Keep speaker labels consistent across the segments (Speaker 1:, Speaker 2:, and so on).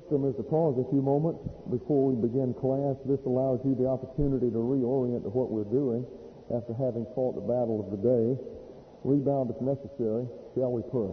Speaker 1: Is to pause a few moments before we begin class. This allows you the opportunity to reorient to what we're doing after having fought the battle of the day. Rebound if necessary. Shall we pray?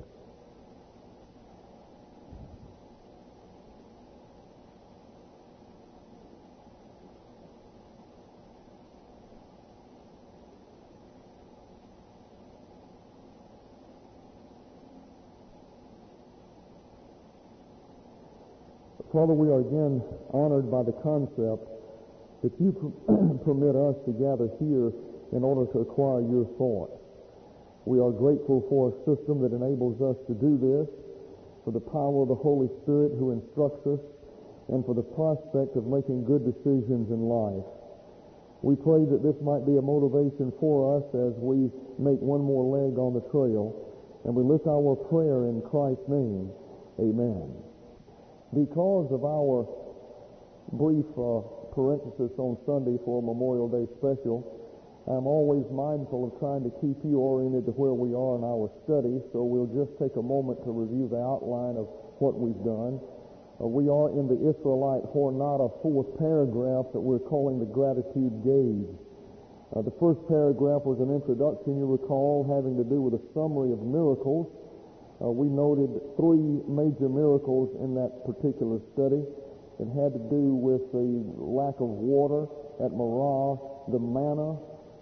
Speaker 1: Father, we are again honored by the concept that you permit us to gather here in order to acquire your thought. We are grateful for a system that enables us to do this, for the power of the Holy Spirit who instructs us, and for the prospect of making good decisions in life. We pray that this might be a motivation for us as we make one more leg on the trail, and we lift our prayer in Christ's name. Amen. Because of our brief parenthesis on Sunday for Memorial Day special, I'm always mindful of trying to keep you oriented to where we are in our study, so we'll just take a moment to review the outline of what we've done. We are in the Israelite Jornada fourth paragraph that we're calling the Gratitude Gauge. The first paragraph was an introduction, you recall, having to do with a summary of miracles. We noted three major miracles in that particular study. It had to do with the lack of water at Marah, the manna,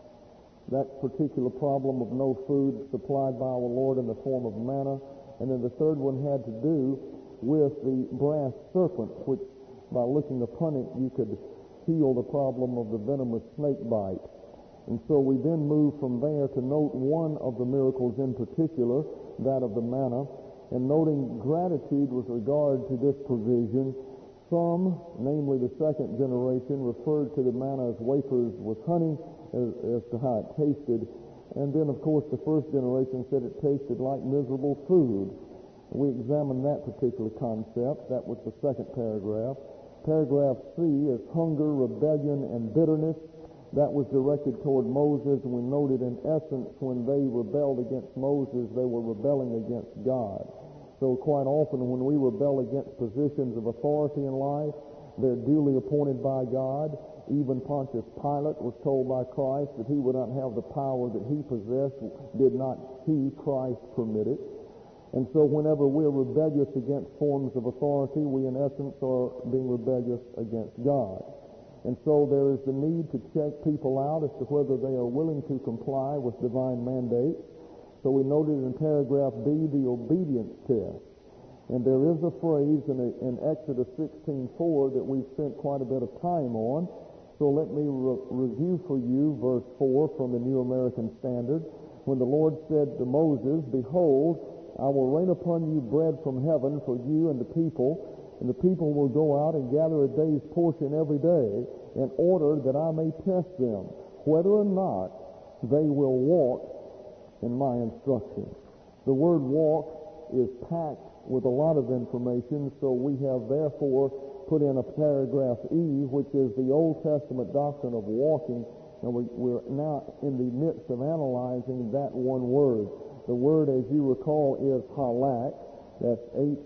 Speaker 1: that particular problem of no food supplied by our Lord in the form of manna. And then the third one had to do with the brass serpent, which by looking upon it you could heal the problem of the venomous snake bite. And so we then moved from there to note one of the miracles in particular, that of the manna, and noting gratitude with regard to this provision. Some, namely the second generation, referred to the manna as wafers with honey as to how it tasted. And then, of course, the first generation said it tasted like miserable food. We examined that particular concept. That was the second paragraph. Paragraph C is hunger, rebellion, and bitterness. That was directed toward Moses, and we noted in essence when they rebelled against Moses, they were rebelling against God. So quite often when we rebel against positions of authority in life, they're duly appointed by God. Even Pontius Pilate was told by Christ that he would not have the power that he possessed, did not he, Christ, permit it. And so whenever we're rebellious against forms of authority, we in essence are being rebellious against God. And so there is the need to check people out as to whether they are willing to comply with divine mandates. So we noted in paragraph B the obedience test. And there is a phrase in Exodus 16:4 that we've spent quite a bit of time on. So let me review for you verse 4 from the New American Standard. When the Lord said to Moses, "Behold, I will rain upon you bread from heaven for you and the people, and the people will go out and gather a day's portion every day, in order that I may test them, whether or not they will walk in my instruction." The word walk is packed with a lot of information, so we have therefore put in a paragraph E, which is the Old Testament doctrine of walking, and we're now in the midst of analyzing that one word. The word, as you recall, is halak. That's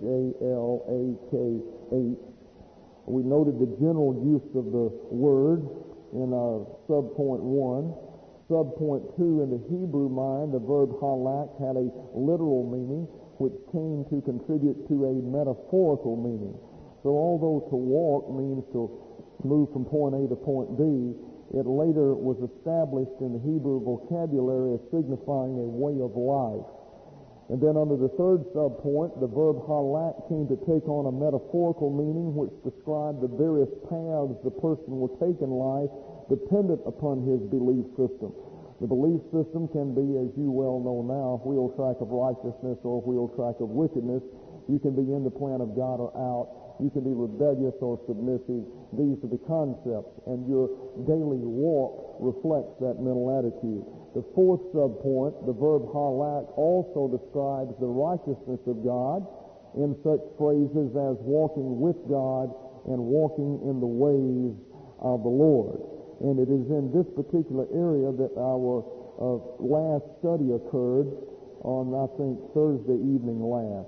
Speaker 1: H-A-L-A-K-H. We noted the general use of the word in our subpoint 1. Subpoint 2, in the Hebrew mind, the verb halak had a literal meaning, which came to contribute to a metaphorical meaning. So although to walk means to move from point A to point B, it later was established in the Hebrew vocabulary as signifying a way of life. And then under the third subpoint, the verb halak came to take on a metaphorical meaning which described the various paths the person will take in life dependent upon his belief system. The belief system can be, as you well know now, wheel track of righteousness or wheel track of wickedness. You can be in the plan of God or out. You can be rebellious or submissive. These are the concepts, and your daily walk reflects that mental attitude. The fourth subpoint, the verb halak, also describes the righteousness of God in such phrases as walking with God and walking in the ways of the Lord. And it is in this particular area that our last study occurred on, I think, Thursday evening last.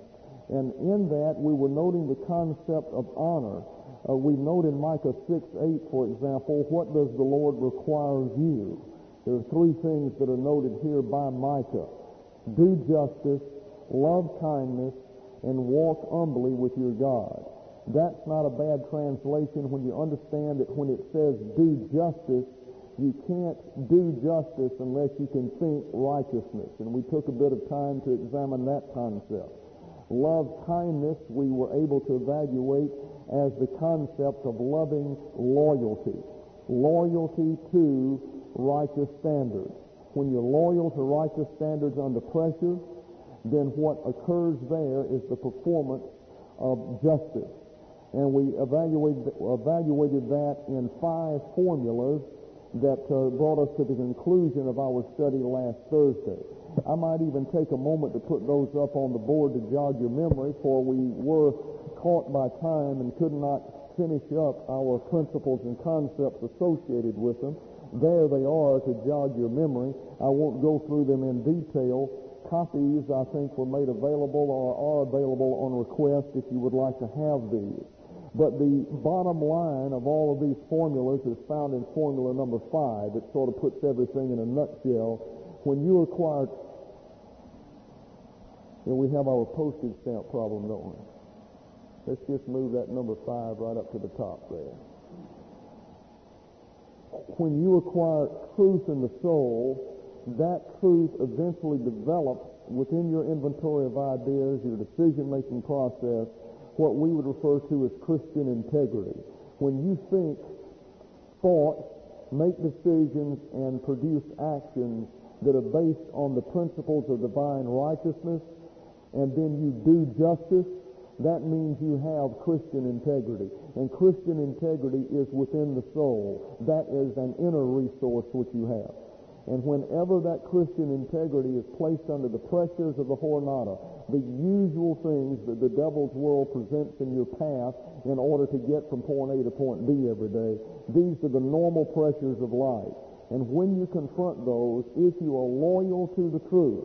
Speaker 1: And in that, we were noting the concept of honor. We note in Micah 6:8, for example, what does the Lord require of you? There are three things that are noted here by Micah. Do justice, love kindness, and walk humbly with your God. That's not a bad translation when you understand that when it says do justice, you can't do justice unless you can think righteousness. And we took a bit of time to examine that concept. Love kindness we were able to evaluate as the concept of loving loyalty. Loyalty to righteous standards. When you're loyal to righteous standards under pressure, then what occurs there is the performance of justice. And we evaluated that in 5 formulas that brought us to the conclusion of our study last Thursday. I might even take a moment to put those up on the board to jog your memory, for we were caught by time and could not finish up our principles and concepts associated with them. There they are to jog your memory. I won't go through them in detail. Copies, I think, were made available or are available on request if you would like to have these. But the bottom line of all of these formulas is found in formula number 5. It sort of puts everything in a nutshell. When you acquire... we have our postage stamp problem, don't we? Let's just move that number 5 right up to the top there. When you acquire truth in the soul, that truth eventually develops within your inventory of ideas, your decision-making process, what we would refer to as Christian integrity. When you think thoughts, make decisions, and produce actions that are based on the principles of divine righteousness, and then you do justice, that means you have Christian integrity. And Christian integrity is within the soul. That is an inner resource which you have. And whenever that Christian integrity is placed under the pressures of the Jornada, the usual things that the devil's world presents in your path in order to get from point A to point B every day, these are the normal pressures of life. And when you confront those, if you are loyal to the truth,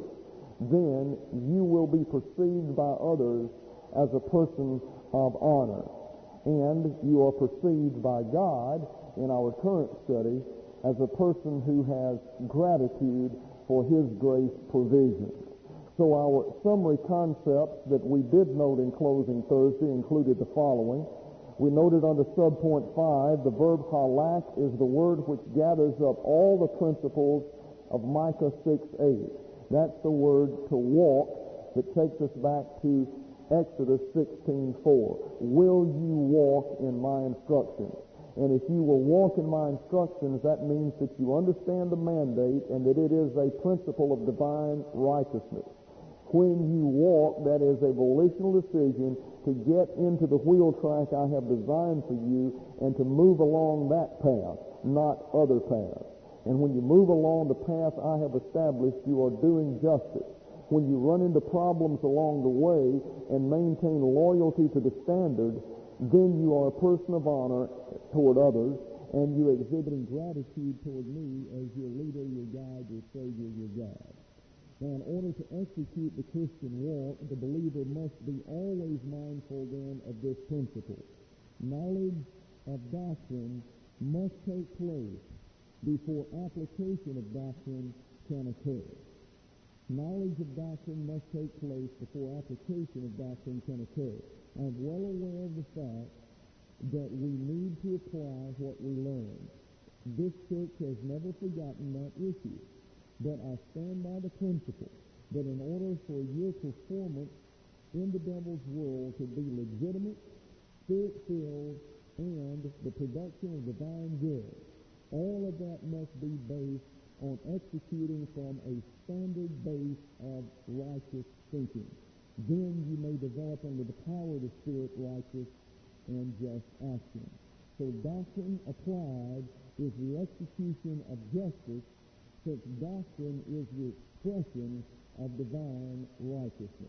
Speaker 1: then you will be perceived by others as a person of honor. And you are perceived by God, in our current study, as a person who has gratitude for His grace provision. So our summary concepts that we did note in closing Thursday included the following. We noted under subpoint 5, the verb halak is the word which gathers up all the principles of Micah 6:8. That's the word to walk that takes us back to Exodus 16:4. Will you walk in my instructions? And if you will walk in my instructions, that means that you understand the mandate and that it is a principle of divine righteousness. When you walk, that is a volitional decision to get into the wheel track I have designed for you and to move along that path, not other paths. And when you move along the path I have established, you are doing justice. When you run into problems along the way and maintain loyalty to the standard, then you are a person of honor toward others, and you're exhibiting gratitude toward me as your leader, your guide, your Savior, your God. Now, in order to execute the Christian walk, the believer must be always mindful then of this principle. Knowledge of doctrine must take place before application of doctrine can occur. Knowledge of doctrine must take place before application of doctrine can occur. I'm well aware of the fact that we need to apply what we learn. This church has never forgotten that issue. But I stand by the principle that in order for your performance in the devil's world to be legitimate, spirit-filled, and the production of divine good, all of that must be based on executing from a standard base of righteous thinking. Then you may develop under the power of the Spirit righteous and just action. So doctrine applied is the execution of justice, since doctrine is the expression of divine righteousness.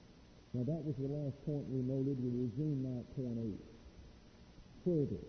Speaker 1: Now that was the last point we noted. We resume now at point 8. Further,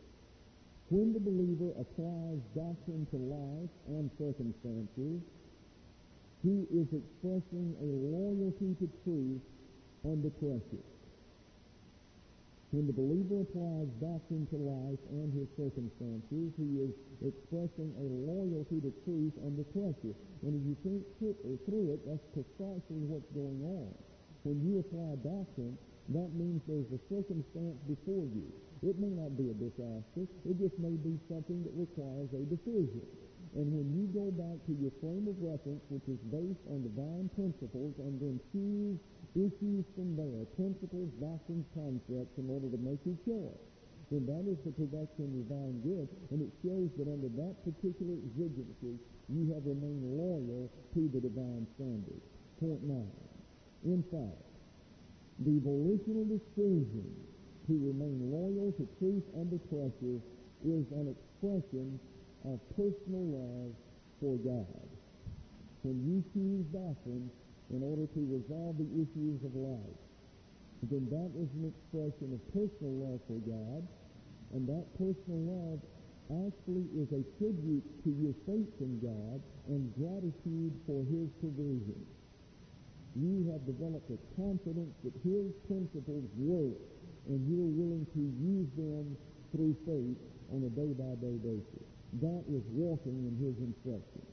Speaker 1: when the believer applies doctrine to life and circumstances, he is expressing a loyalty to truth
Speaker 2: under pressure. When the believer applies doctrine to life and his circumstances, he is expressing a loyalty to truth under pressure. And if you think through it, that's precisely what's going on. When you apply doctrine, that means there's a circumstance before you. It may not be a disaster. It just may be something that requires a decision. And when you go back to your frame of reference, which is based on divine principles, and then choose issues from there, principles, doctrines, concepts, in order to make your choice, then that is the production of divine good, and it shows that under that particular exigency, you have remained loyal to the divine standard. Point 9. In fact, the volitional decision to remain loyal to truth under pressure is an expression of personal love for God. When you choose doctrine in order to resolve the issues of life, then that is an expression of personal love for God, and that personal love actually is a tribute to your faith in God and gratitude for His provision. You have developed a confidence that His principles work, and you're willing to use them through faith on a day-by-day basis. That is walking in His instructions.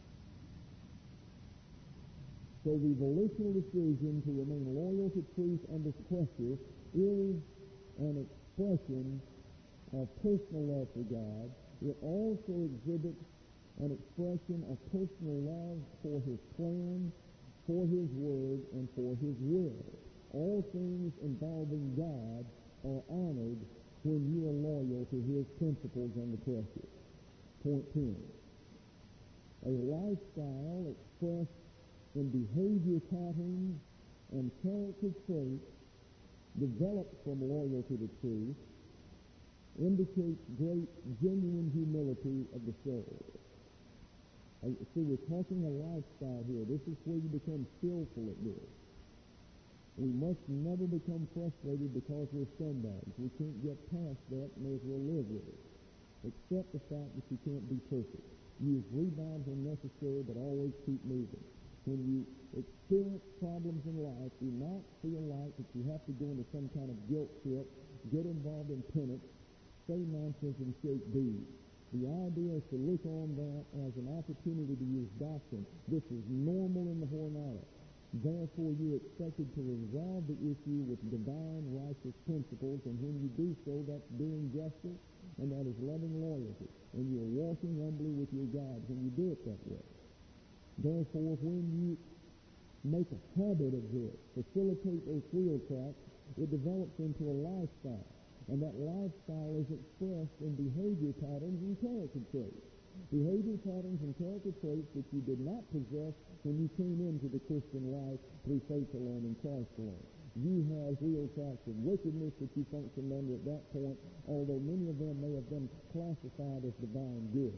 Speaker 2: So the volitional decision to remain loyal to truth under pressure is an expression of personal love for God. It also exhibits an expression of personal love for His plan, for His word, and for His will. All things involving God are honored when you are loyal to His principles under pressure. Point 10. A lifestyle expressed in behavior patterns and character traits developed from loyalty to truth indicates great genuine humility of the soul. See, we're talking a lifestyle here. This is where you become skillful at this. We must never become frustrated because we're scumbags. We can't get past that, may as well live with it. Accept the fact that you can't be perfect. Use rebounds when necessary, but always keep moving. When you experience problems in life, do not feel like that you have to go into some kind of guilt trip, get involved in penance, say nonsense, and shake beads. The idea is to look on that as an opportunity to use doctrine. This is normal in the Jornada. Therefore, you're expected to resolve the issue with divine righteous principles, and when you do so, that's doing justice, and that is loving loyalty, and you're walking humbly with your God when you do it that way. Therefore, when you make a habit of this, facilitate those wheel tracks, it develops into a lifestyle, and that lifestyle is expressed in behavior patterns and character traits. Behavior patterns and character traits that you did not possess when you came into the Christian life through faith alone in Christ alone. You had wheel tracks of wickedness that you functioned under at that point, although many of them may have been classified as divine good.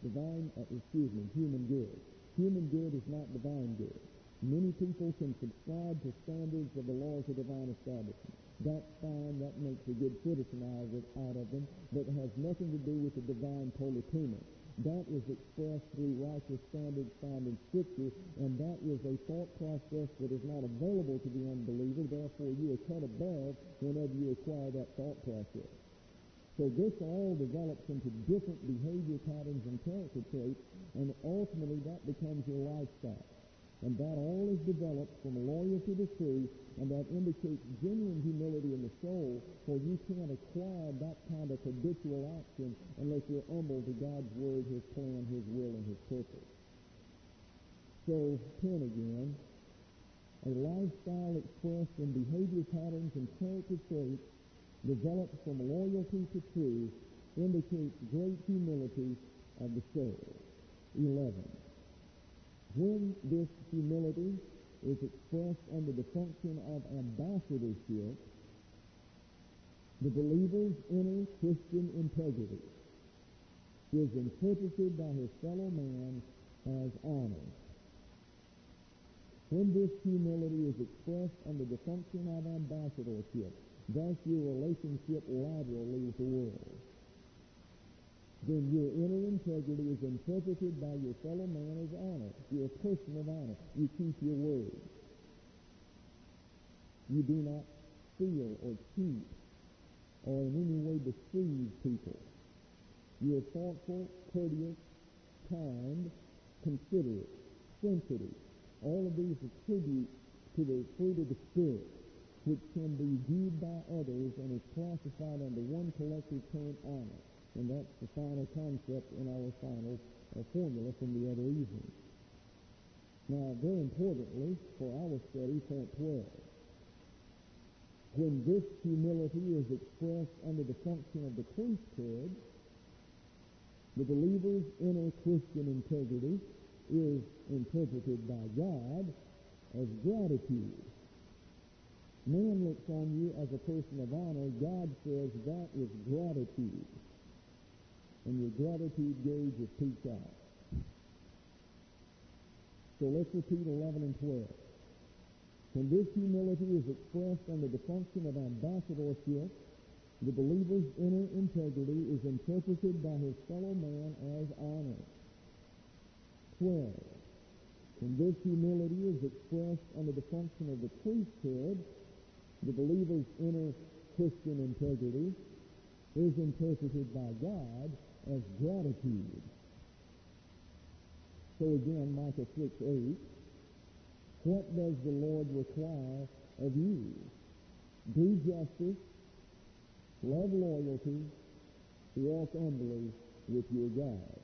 Speaker 2: Human good. Human good is not divine good. Many people can subscribe to standards of the laws of divine establishment. That's fine, that makes a good citizen out of them, but it has nothing to do with the divine politeuma. That is expressed through righteous standards found in Scripture, and that is a thought process that is not available to the unbeliever. Therefore, you are cut above whenever you acquire that thought process. So this all develops into different behavior patterns and character traits, and ultimately that becomes your lifestyle. And that all is developed from loyalty to truth, and that indicates genuine humility in the soul, for you can't acquire that kind of habitual action unless you're humble to God's Word, His plan, His will, and His purpose. So, 10 again, a lifestyle expressed in behavior patterns and character traits developed from loyalty to truth indicates great humility of the soul. 11. When this humility is expressed under the function of ambassadorship, the believer's inner Christian integrity is interpreted by his fellow man as honor. When this humility is expressed under the function of ambassadorship, thus your relationship laterally with the world, then your inner integrity is interpreted by your fellow man as honor. You're a person of honor. You keep your word. You do not steal or cheat or in any way deceive people. You are thoughtful, courteous, kind, considerate, sensitive. All of these attribute to the fruit of the Spirit, which can be viewed by others and is classified under one collective term, honor. And that's the final concept in our final formula from the other evening. Now, very importantly, for our study, point 12. When this humility is expressed under the function of the priesthood, the believer's inner Christian integrity is interpreted by God as gratitude. Man looks on you as a person of honor. God says that is gratitude. And your gratitude gauge is peaked out. So let's repeat 11 and 12. When this humility is expressed under the function of ambassadorship, the believer's inner integrity is interpreted by his fellow man as honor. 12. When this humility is expressed under the function of the priesthood, the believer's inner Christian integrity is interpreted by God as gratitude. So again, Micah 6:8, what does the Lord require of you? Do justice, love loyalty, walk humbly with your God.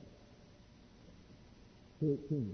Speaker 2: 13.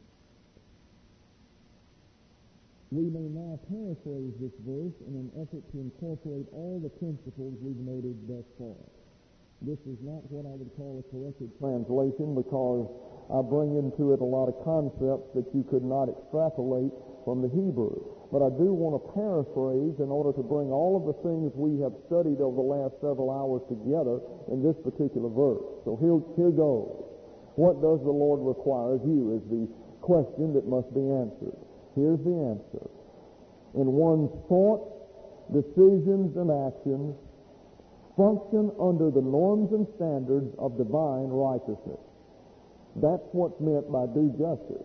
Speaker 2: We may now paraphrase this verse in an effort to incorporate all the principles we've noted thus far. This is not what I would call a corrected translation, because I bring into it a lot of concepts that you could not extrapolate from the Hebrew. But I do want to paraphrase in order to bring all of the things we have studied over the last several hours together in this particular verse. So here goes. What does the Lord require of you is the question that must be answered. Here's the answer. In one's thoughts, decisions, and actions, function under the norms and standards of divine righteousness. That's what's meant by do justice.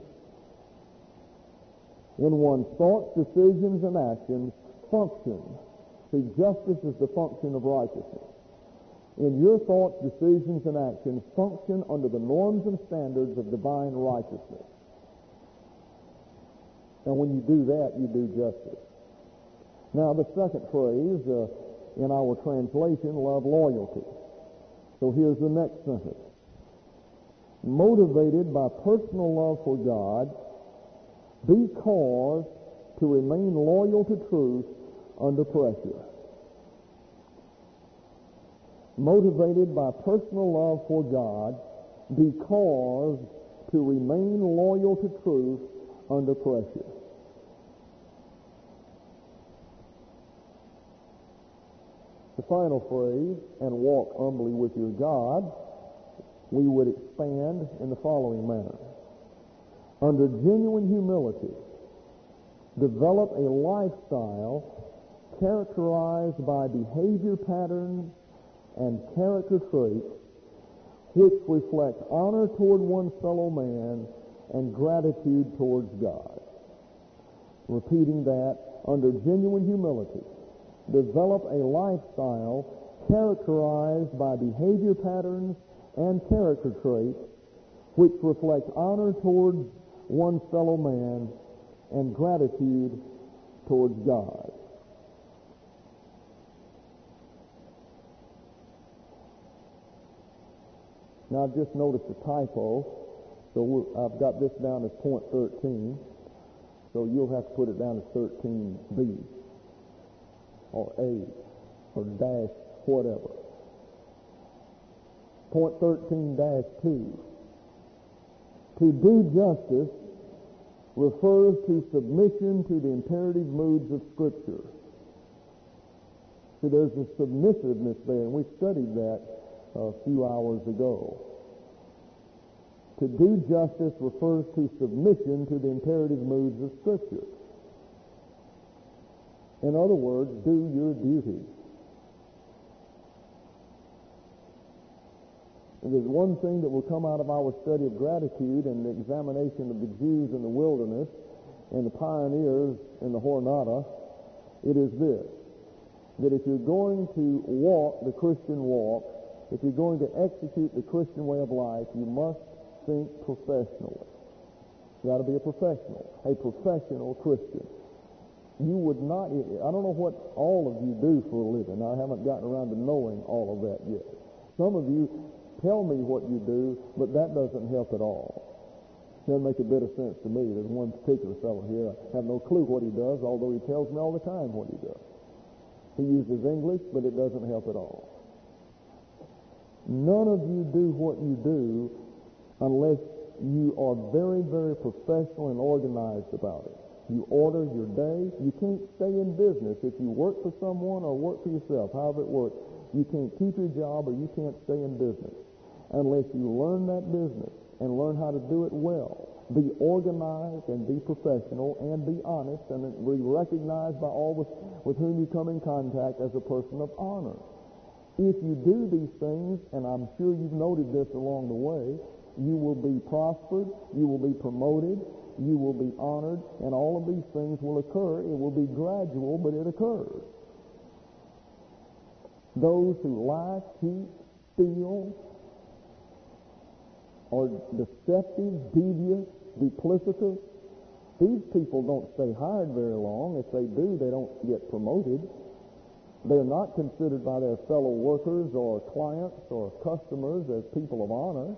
Speaker 2: In one's thoughts, decisions, and actions, function. See, justice is the function of righteousness. In your thoughts, decisions, and actions, function under the norms and standards of divine righteousness. And when you do that, you do justice. Now, the second phrase in our translation, love loyalty. So here's the next sentence. Motivated by personal love for God, be caused to remain loyal to truth under pressure. Motivated by personal love for God, be caused to remain loyal to truth under pressure. The final phrase, and walk humbly with your God, we would expand in the following manner. Under genuine humility, develop a lifestyle characterized by behavior patterns and character traits which reflect honor toward one's fellow man and gratitude towards God. Repeating that, under genuine humility, develop a lifestyle characterized by behavior patterns and character traits which reflect honor towards one's fellow man and gratitude towards God. Now, I've just noticed a typo, so I've got this down as point 13, so you'll have to put it down as 13B, or A, or dash, whatever. Point 13-2. To do justice refers to submission to the imperative moods of Scripture. See, there's a submissiveness there, and we studied that a few hours ago. To do justice refers to submission to the imperative moods of Scripture. In other words, do your duty. And there's one thing that will come out of our study of gratitude and the examination of the Jews in the wilderness and the pioneers in the Jornada,
Speaker 1: It is this, that if you're going to walk the Christian walk, if you're going to execute the Christian way of life, you must think professionally. You got to be a professional Christian. You would not, I don't know what all of you do for a living. I haven't gotten around to knowing all of that yet. Some of you tell me what you do, but that doesn't help at all. Doesn't make a bit of sense to me. There's one particular fellow here, I have no clue what he does, although he tells me all the time what he does. He uses English, but it doesn't help at all. None of you do what you do unless you are very, very professional and organized about it. You order your day. You can't stay in business if you work for someone or work for yourself, however it works. You can't keep your job or you can't stay in business unless you learn that business and learn how to do it well. Be organized and be professional and be honest and be recognized by all with whom you come in contact as a person of honor. If you do these things, and I'm sure you've noted this along the way, you will be prospered, you will be promoted, you will be honored, and all of these things will occur. It will be gradual, but it occurs. Those who lie, cheat, steal, are deceptive, devious, duplicitous, these people don't stay hired very long. If they do, they don't get promoted. They're not considered by their fellow workers or clients or customers as people of honor.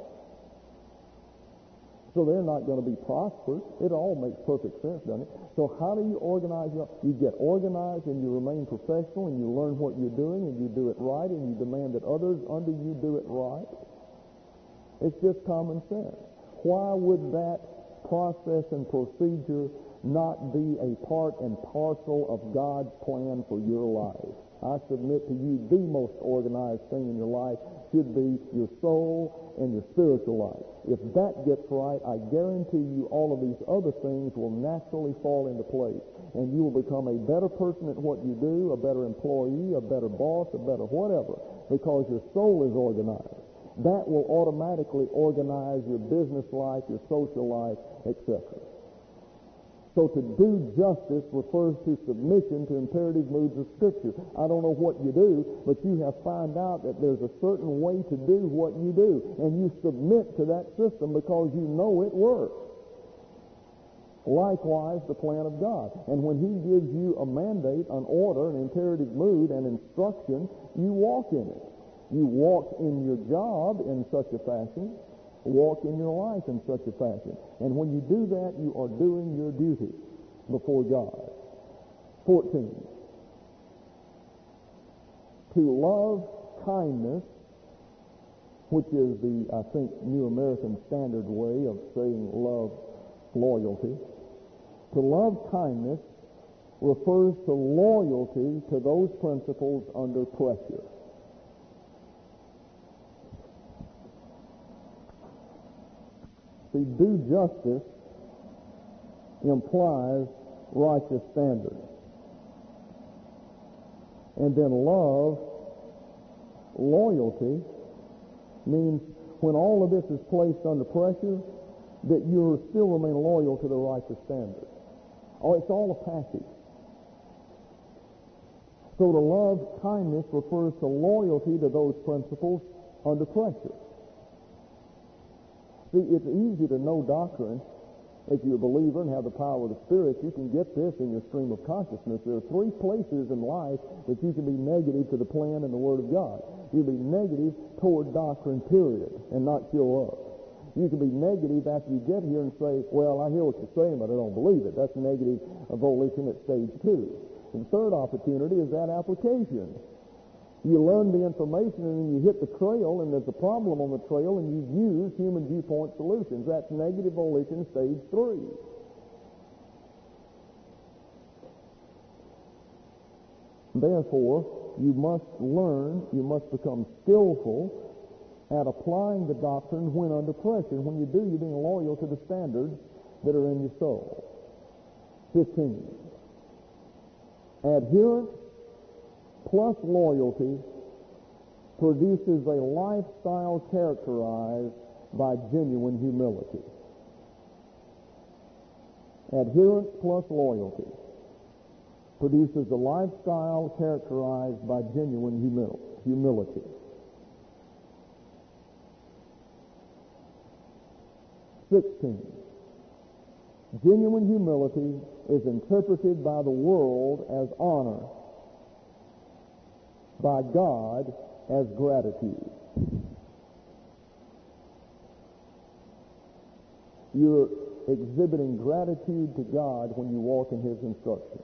Speaker 1: So they're not going to be prosperous. It all makes perfect sense, doesn't it? So how do you organize? You get organized and you remain professional and you learn what you're doing and you do it right and you demand that others under you do it right. It's just common sense. Why would that process and procedure not be a part and parcel of God's plan for your life? I submit to you the most organized thing in your life should be your soul and your spiritual life. If that gets right, I guarantee you all of these other things will naturally fall into place. And you will become a better person at what you do, a better employee, a better boss, a better whatever, because your soul is organized. That will automatically organize your business life, your social life, etc. So to do justice refers to submission to imperative moods of Scripture. I don't know what you do, but you have found out that there's a certain way to do what you do, and you submit to that system because you know it works. Likewise, the plan of God. And when He gives you a mandate, an order, an imperative mood, an instruction, you walk in it. You walk in your job in such a fashion. Walk in your life in such a fashion. And when you do that, you are doing your duty before God. 14. To love kindness, which is the, I think, New American Standard way of saying love loyalty. To love kindness refers to loyalty to those principles under pressure. See, do justice implies righteous standards. And then love, loyalty, means when all of this is placed under pressure, that you still remain loyal to the righteous standard. Oh, it's all a package. So to love kindness refers to loyalty to those principles under pressure. See, it's easy to know doctrine. If you're a believer and have the power of the Spirit, you can get this in your stream of consciousness. There are three places in life that you can be negative to the plan and the Word of God. You'll be negative toward doctrine, period, and not show up. You can be negative after you get here and say, well, I hear what you're saying, but I don't believe it. That's negative volition at stage 2. And the third opportunity is that application. You learn the information and then you hit the trail and there's a problem on the trail and you use human viewpoint solutions. That's negative volition stage 3. Therefore, you must learn, you must become skillful at applying the doctrine when under pressure. When you do, you're being loyal to the standards that are in your soul. 15. Adherence plus loyalty produces a lifestyle characterized by genuine humility. Adherence plus loyalty produces a lifestyle characterized by genuine humility. Genuine humility is interpreted by the world as honor, by God as gratitude. You're exhibiting gratitude to God when you walk in His instruction.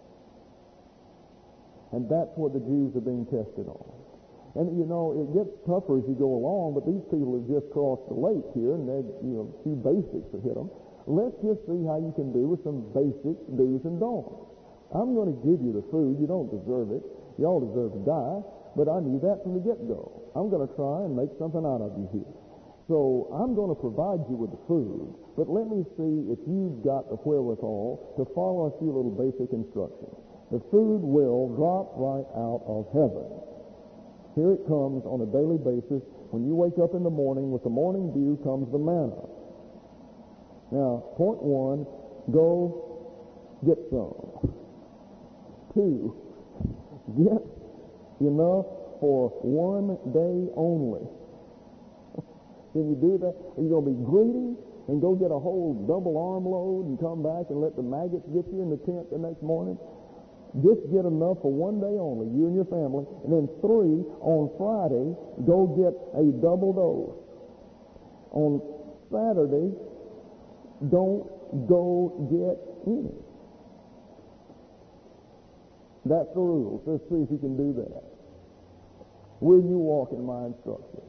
Speaker 1: And that's what the Jews are being tested on. And, you know, it gets tougher as you go along, but these people have just crossed the lake here, and they've, a few basics have hit them. Let's just see how you can do with some basic do's and don'ts. I'm going to give you the food. You don't deserve it. You all deserve to die, but I knew that from the get-go. I'm going to try and make something out of you here. So I'm going to provide you with the food, but let me see if you've got the wherewithal to follow a few little basic instructions. The food will drop right out of heaven. Here it comes on a daily basis. When you wake up in the morning, with the morning dew comes the manna. Now, point one, go get some. 2, get enough for one day only. Can you do that? Are you going to be greedy and go get a whole double armload and come back and let the maggots get you in the tent the next morning? Just get enough for one day only, you and your family. And then 3, on Friday, go get a double dose. On Saturday, don't go get any. That's the rules. Let's see if you can do that. Will you walk in my instructions?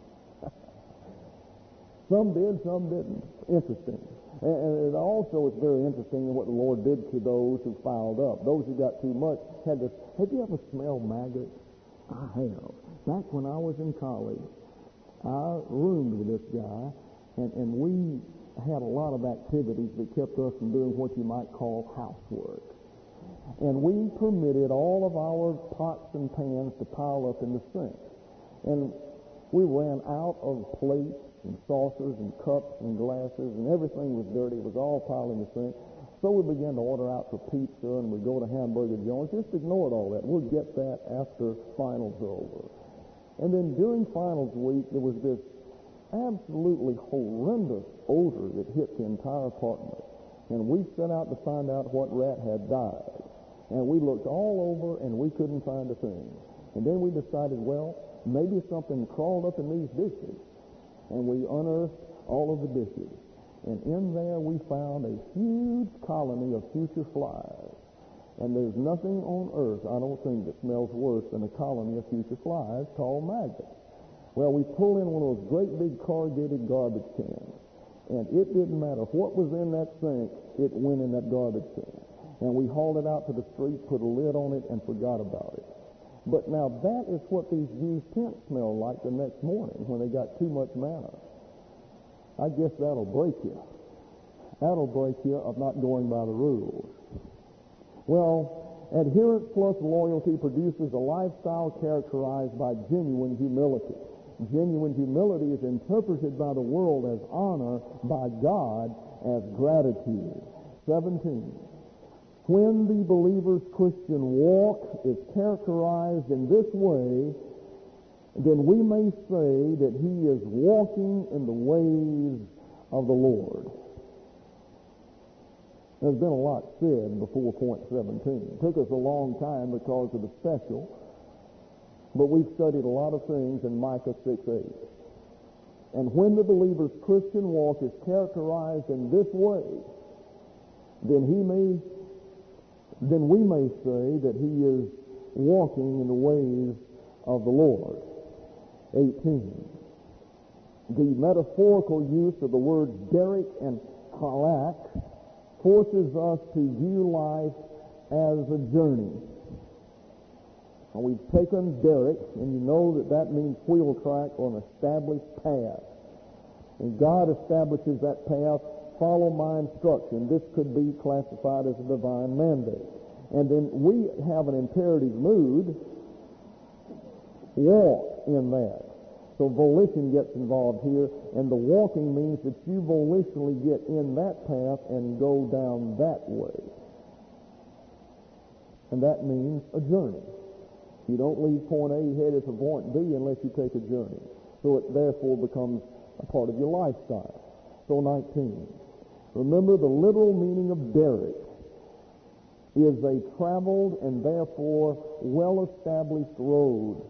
Speaker 1: Some did, some didn't. Interesting. And also it's very interesting what the Lord did to those who fouled up. Those who got too much had this. Have you ever smelled maggots? I have. Back when I was in college, I roomed with this guy, and we had a lot of activities that kept us from doing what you might call housework. And we permitted all of our pots and pans to pile up in the sink. And we ran out of plates and saucers and cups and glasses, and everything was dirty. It was all piled in the sink. So we began to order out for pizza, and we'd go to hamburger joints. Just ignored all that. We'll get that after finals are over. And then during finals week, there was this absolutely horrendous odor that hit the entire apartment. And we set out to find out what rat had died. And we looked all over, and we couldn't find a thing. And then we decided, well, maybe something crawled up in these dishes. And we unearthed all of the dishes. And in there we found a huge colony of future flies. And there's nothing on earth, I don't think, that smells worse than a colony of future flies called maggots. Well, we pulled in one of those great big corrugated garbage cans. And it didn't matter what was in that sink, it went in that garbage can. And we hauled it out to the street, put a lid on it, and forgot about it. But now that is what these Jews' tents smelled like the next morning when they got too much manna. I guess that'll break you. That'll break you of not going by the rules. Well, adherence plus loyalty produces a lifestyle characterized by genuine humility. Genuine humility is interpreted by the world as honor, by God as gratitude. 17. When the believer's Christian walk is characterized in this way, then we may say that he is walking in the ways of the Lord. There's been a lot said before point 17. It took us a long time because of the special, but we've studied a lot of things in Micah 6:8. And when the believer's Christian walk is characterized in this way, then we may say that he is walking in the ways of the Lord. 18. The metaphorical use of the words derek and halak forces us to view life as a journey. And we've taken derek, and you know that means wheel track or an established path. And God establishes that path. Follow my instruction. This could be classified as a divine mandate. And then we have an imperative mood. Walk in that. So volition gets involved here, and the walking means that you volitionally get in that path and go down that way. And that means a journey. You don't leave point A headed for point B unless you take a journey. So it therefore becomes a part of your lifestyle. So 19. Remember, the literal meaning of derrick is a traveled and therefore well-established road.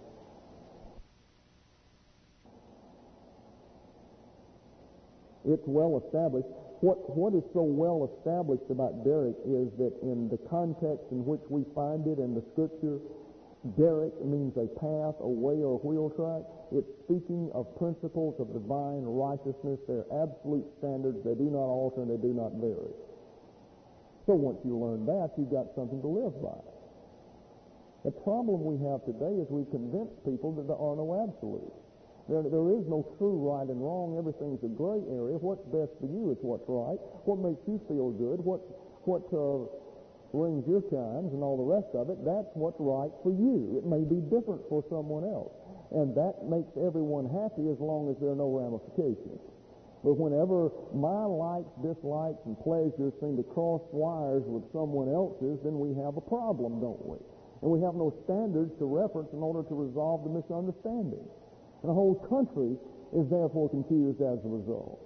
Speaker 1: It's well-established. What is so well-established about derrick is that in the context in which we find it in the Scripture, derrick means a path, a way, or a wheel track. It's speaking of principles of divine righteousness. They're absolute standards. They do not alter and they do not vary. So once you learn that, you've got something to live by. The problem we have today is we've convinced people that there are no absolutes. There is no true right and wrong. Everything's a gray area. What's best for you is what's right. What makes you feel good, what rings your chimes and all the rest of it, that's what's right for you. It may be different for someone else. And that makes everyone happy as long as there are no ramifications. But whenever my likes, dislikes, and pleasures seem to cross wires with someone else's, then we have a problem, don't we? And we have no standards to reference in order to resolve the misunderstanding. And the whole country is therefore confused as a result.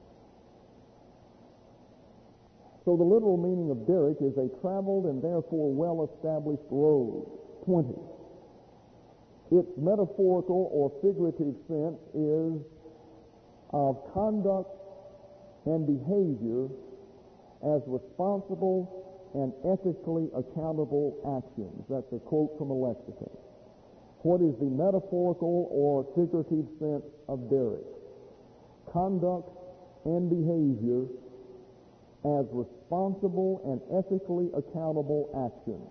Speaker 1: So the literal meaning of derrick is a traveled and therefore well-established road. 20. Its metaphorical or figurative sense is of conduct and behavior as responsible and ethically accountable actions. That's a quote from a lexicon. What is the metaphorical or figurative sense of derrick? Conduct and behavior as responsible and ethically accountable actions.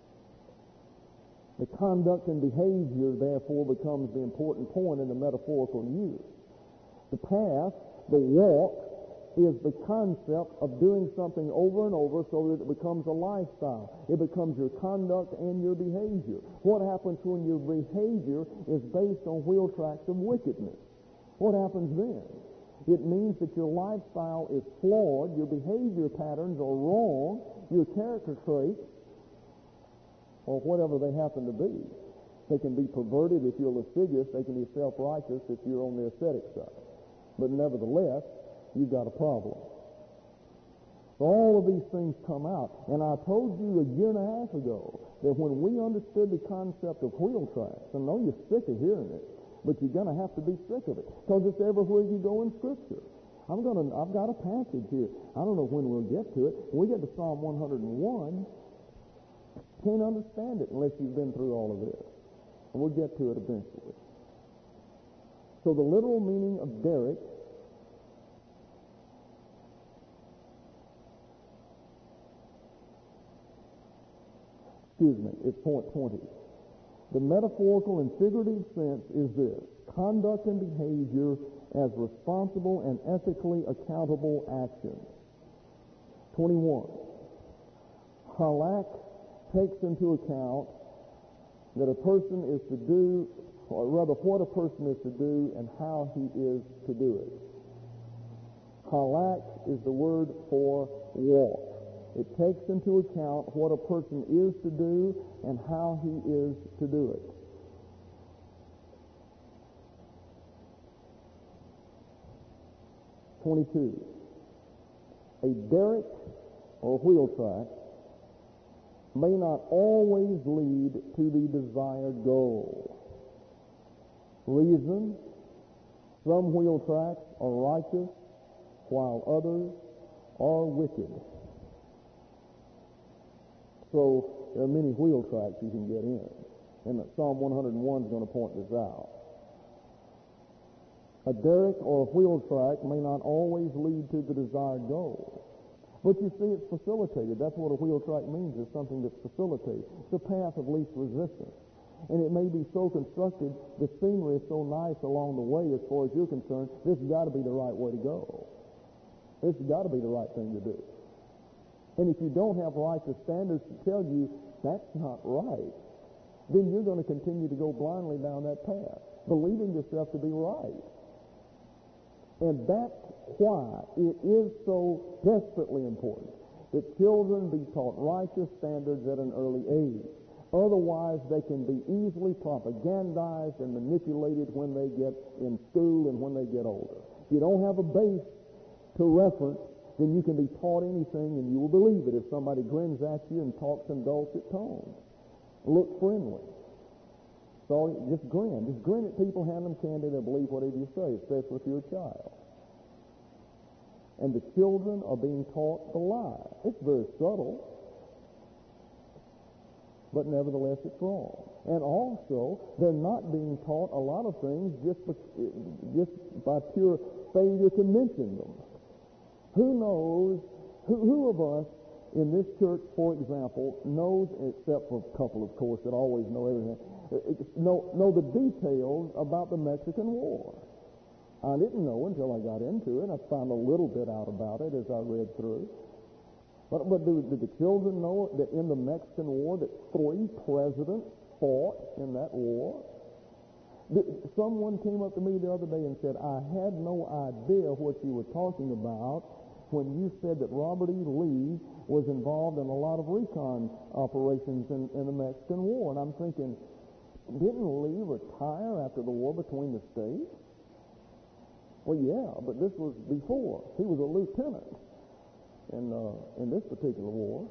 Speaker 1: The conduct and behavior, therefore, becomes the important point in the metaphorical use. The path, the walk, is the concept of doing something over and over so that it becomes a lifestyle. It becomes your conduct and your behavior. What happens when your behavior is based on wheel tracks of wickedness? What happens then? It means that your lifestyle is flawed, your behavior patterns are wrong, your character traits, or whatever they happen to be. They can be perverted if you're lascivious, they can be self-righteous if you're on the ascetic side. But nevertheless, you've got a problem. So all of these things come out. And I told you a year and a half ago that when we understood the concept of wheel tracks, I know you're sick of hearing it, but you're going to have to be sick of it because it's everywhere you go in Scripture. I've got a passage here. I don't know when we'll get to it. When we get to Psalm 101, can't understand it unless you've been through all of this. And we'll get to it eventually. So the literal meaning of derrick it's point 20. The metaphorical and figurative sense is this: conduct and behavior as responsible and ethically accountable actions. 21. Halak takes into account that a person is to do, or rather what a person is to do and how he is to do it. Halak is the word for walk. It takes into account what a person is to do and how he is to do it. A derrick or wheel track may not always lead to the desired goal. Reason: some wheel tracks are righteous while others are wicked. So there are many wheel tracks you can get in. And Psalm 101 is going to point this out. A derrick or a wheel track may not always lead to the desired goal. But you see, it's facilitated. That's what a wheel track means. It's something that's facilitated. It's a path of least resistance. And it may be so constructed, the scenery is so nice along the way as far as you're concerned, this has got to be the right way to go. This has got to be the right thing to do. And if you don't have righteous standards to tell you that's not right, then you're going to continue to go blindly down that path, believing yourself to be right. And that's why it is so desperately important that children be taught righteous standards at an early age. Otherwise, they can be easily propagandized and manipulated when they get in school and when they get older. If you don't have a base to reference, then you can be taught anything and you will believe it. If somebody grins at you and talks in dulcet tones, look friendly. So just grin. Just grin at people, hand them candy, they'll believe whatever you say, especially if you're a child. And the children are being taught the lie. It's very subtle, but nevertheless it's wrong. And also, they're not being taught a lot of things just by pure failure to mention them. Who knows, who of us in this church, for example, knows, except for a couple, of course, that always know everything, know the details about the Mexican War? I didn't know until I got into it. I found a little bit out about it as I read through. But do the children know that in the Mexican War that 3 presidents fought in that war? Someone came up to me the other day and said, I had no idea what you were talking about when you said that Robert E. Lee was involved in a lot of recon operations in the Mexican War. And I'm thinking, didn't Lee retire after the war between the states? Well, yeah, but this was before. He was a lieutenant in this particular war.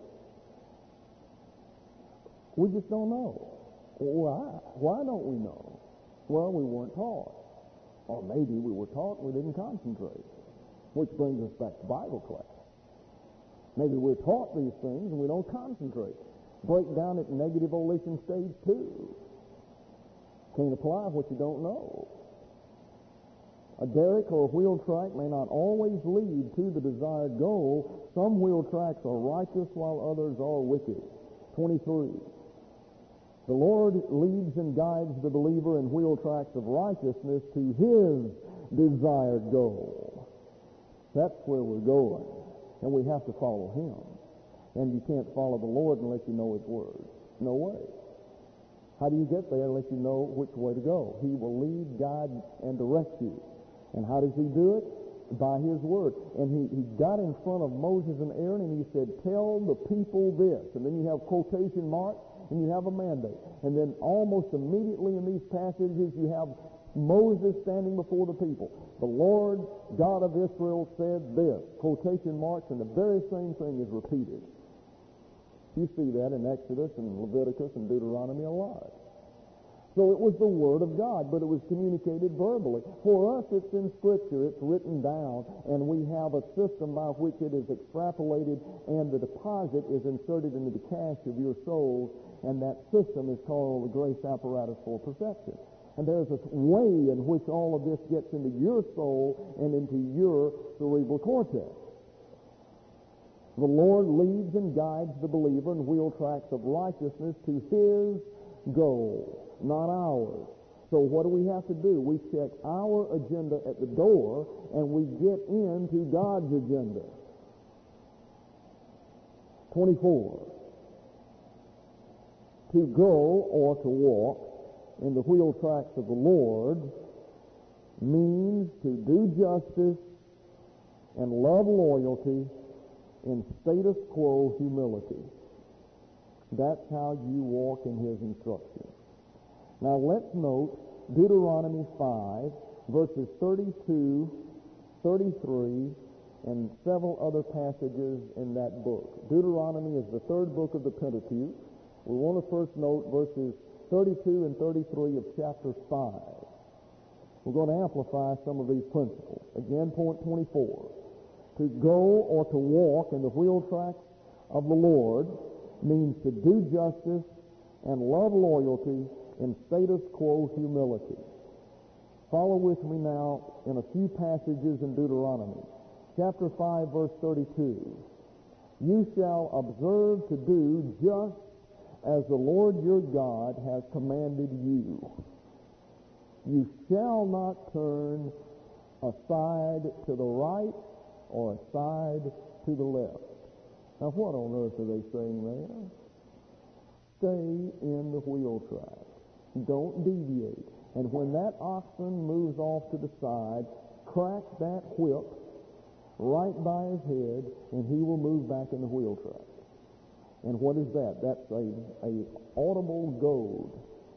Speaker 1: We just don't know. Why? Why don't we know? Well, we weren't taught. Or maybe we were taught and we didn't concentrate. Which brings us back to Bible class. Maybe we're taught these things and we don't concentrate. Break down at negative volition stage 2. Can't apply what you don't know. A derrick or a wheel track may not always lead to the desired goal. Some wheel tracks are righteous while others are wicked. 23. The Lord leads and guides the believer in wheel tracks of righteousness to his desired goal. That's where we're going. And we have to follow him. And you can't follow the Lord unless you know his word. No way. How do you get there unless you know which way to go? He will lead, guide, and direct you. And how does he do it? By his word. And he got in front of Moses and Aaron and he said, tell the people this. And then you have quotation marks and you have a mandate. And then almost immediately in these passages you have Moses standing before the people. The Lord God of Israel said this. Quotation marks, and the very same thing is repeated. You see that in Exodus and Leviticus and Deuteronomy a lot. So it was the Word of God, but it was communicated verbally. For us, it's in Scripture. It's written down, and we have a system by which it is extrapolated, and the deposit is inserted into the cache of your soul, and that system is called the grace apparatus for perception. And there's a way in which all of this gets into your soul and into your cerebral cortex. The Lord leads and guides the believer in wheel tracks of righteousness to his goal, not ours. So what do we have to do? We check our agenda at the door and we get into God's agenda. 24. To go or to walk in the wheel tracks of the Lord means to do justice and love loyalty in status quo humility. That's how you walk in his instruction. Now let's note Deuteronomy 5, verses 32, 33, and several other passages in that book. Deuteronomy is the 3rd book of the Pentateuch. We want to first note verses 32 and 33 of chapter 5. We're going to amplify some of these principles. Again, point 24. To go or to walk in the wheel tracks of the Lord means to do justice and love loyalty in status quo humility. Follow with me now in a few passages in Deuteronomy. Chapter 5, verse 32. You shall observe to do just as the Lord your God has commanded you. You shall not turn aside to the right or aside to the left. Now what on earth are they saying there? Stay in the wheel track. Don't deviate. And when that oxen moves off to the side, crack that whip right by his head, and he will move back in the wheel track. And what is that? That's a audible goad.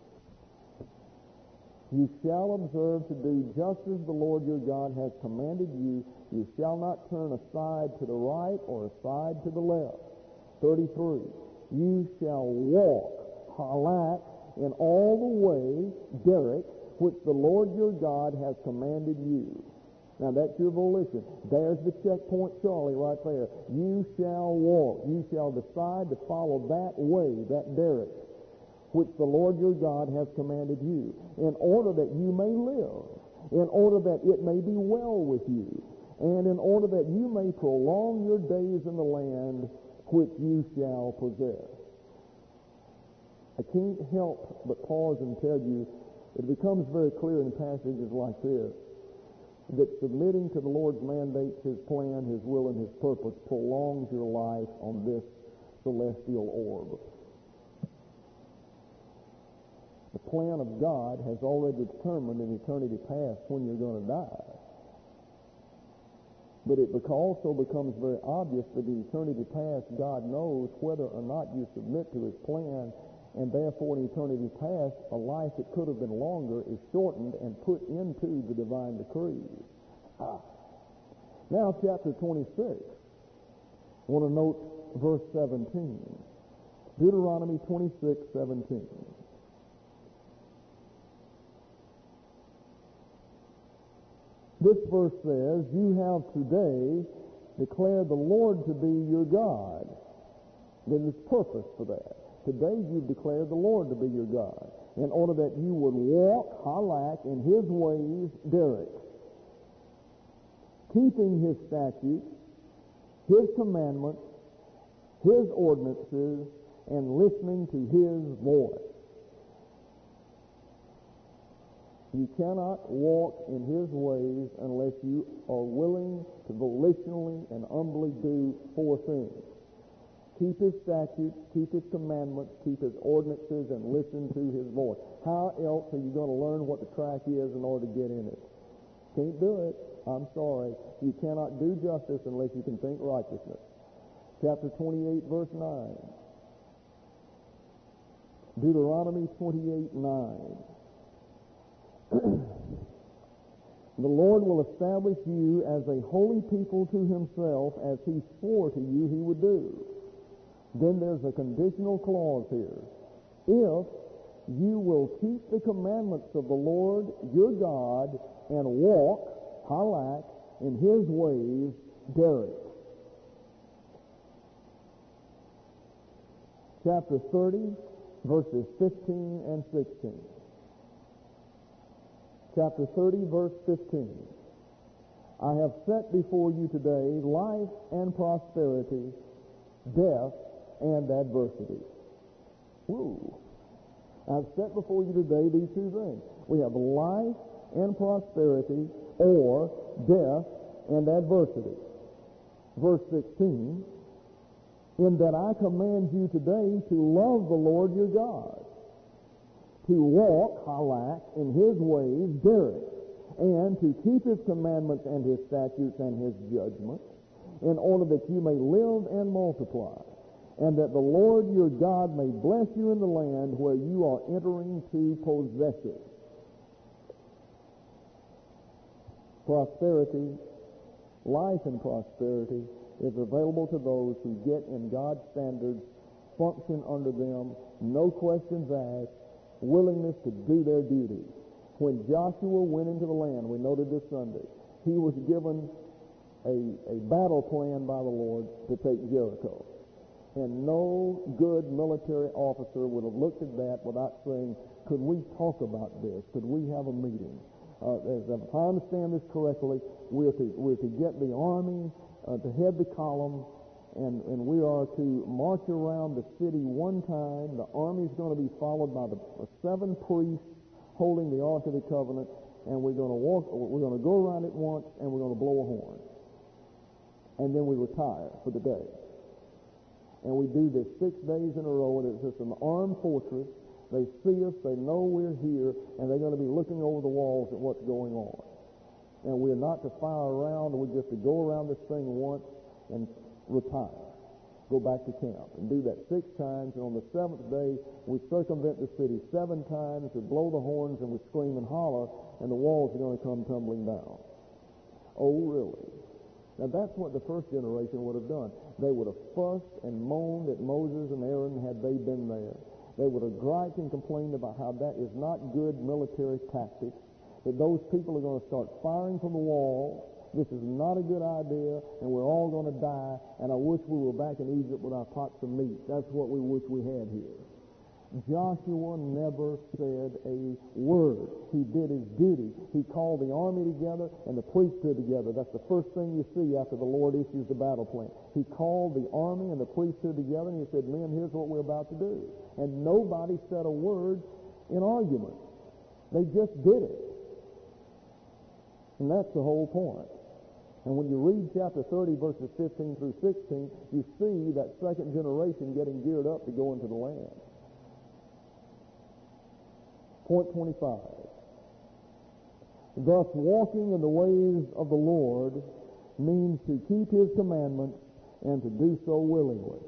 Speaker 1: You shall observe to do just as the Lord your God has commanded you. You shall not turn aside to the right or aside to the left. 33. You shall walk, halak, in all the way, derek, which the Lord your God has commanded you. Now that's your volition. There's the checkpoint, Charlie, right there. You shall walk. You shall decide to follow that way, that derek, which the Lord your God has commanded you, in order that you may live, in order that it may be well with you, and in order that you may prolong your days in the land which you shall possess. I can't help but pause and tell you, it becomes very clear in passages like this, that submitting to the Lord's mandates, His plan, His will, and His purpose prolongs your life on this celestial orb. The plan of God has already determined in eternity past when you're going to die. But it also becomes very obvious that in eternity past, God knows whether or not you submit to His plan, and therefore in eternity past, a life that could have been longer is shortened and put into the divine decree. Now chapter 26. I want to note verse 17. Deuteronomy 26:17. This verse says, you have today declared the Lord to be your God. There's purpose for that. Today you've declared the Lord to be your God, in order that you would walk, halak, in His ways, derek, keeping His statutes, His commandments, His ordinances, and listening to His voice. You cannot walk in His ways unless you are willing to volitionally and humbly do four things. Keep His statutes, keep His commandments, keep His ordinances, and listen to His voice. How else are you going to learn what the track is in order to get in it? Can't do it. I'm sorry. You cannot do justice unless you can think righteousness. Chapter 28, verse 9. Deuteronomy 28:9. The Lord will establish you as a holy people to Himself, as He swore to you He would do. Then there's a conditional clause here. If you will keep the commandments of the Lord your God and walk, halak, in His ways, derek. Chapter 30, verses 15 and 16. Chapter 30, verse 15. I have set before you today life and prosperity, death and adversity. Woo. I've set before you today these two things. We have life and prosperity, or death and adversity. Verse 16, in that I command you today to love the Lord your God, to walk, halak, in His ways, derek, and to keep His commandments and His statutes and His judgments, in order that you may live and multiply, and that the Lord your God may bless you in the land where you are entering to possess it. Prosperity, life and prosperity, is available to those who get in God's standards, function under them, no questions asked, willingness to do their duty. When Joshua went into the land, we noted this Sunday, he was given a battle plan by the Lord to take Jericho. And no good military officer would have looked at that without saying, could we talk about this? Could we have a meeting? If I understand this correctly, we're to get the army to head the column, and we are to march around the city one time. The army's going to be followed by the 7 priests holding the Ark of the Covenant, and we're going to go around it once, and we're going to blow a horn. And then we retire for the day. And we do this 6 days in a row, and it's just an armed fortress. They see us, they know we're here, and they're going to be looking over the walls at what's going on. And we're not to fire around. We're just to go around this thing once and retire. Go back to camp and do that 6 times. And on the 7th day, we circumvent the city 7 times. We blow the horns and we scream and holler, and the walls are going to come tumbling down. Oh, really? Now, that's what the first generation would have done. They would have fussed and moaned at Moses and Aaron had they been there. They would have griped and complained about how that is not good military tactics, that those people are going to start firing from the wall. This is not a good idea, and we're all going to die, and I wish we were back in Egypt with our pots of meat. That's what we wish we had here. Joshua never said a word. He did his duty. He called the army together and the priesthood together. That's the first thing you see after the Lord issues the battle plan. He called the army and the priesthood together, and he said, men, here's what we're about to do. And nobody said a word in argument. They just did it. And that's the whole point. And when you read chapter 30, verses 15 through 16, you see that second generation getting geared up to go into the land. Point 25. Thus, walking in the ways of the Lord means to keep his commandments and to do so willingly.